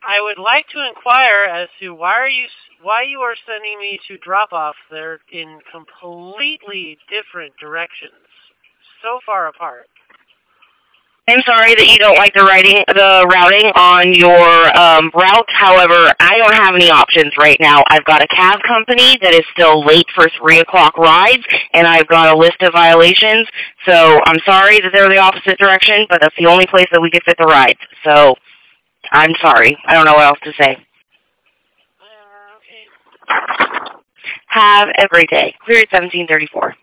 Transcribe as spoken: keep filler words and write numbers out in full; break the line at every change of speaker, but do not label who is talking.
I would like to inquire as to why are you why you are sending me to drop off. They're in completely different directions, so far apart.
I'm sorry that you don't like the writing, the routing on your um, route. However, I don't have any options right now. I've got a cab company that is still late for three o'clock rides, and I've got a list of violations. So I'm sorry that they're the opposite direction, but that's the only place that we could fit the rides. So I'm sorry. I don't know what else to say.
Uh, okay.
Have a great day. Clear at seventeen thirty-four.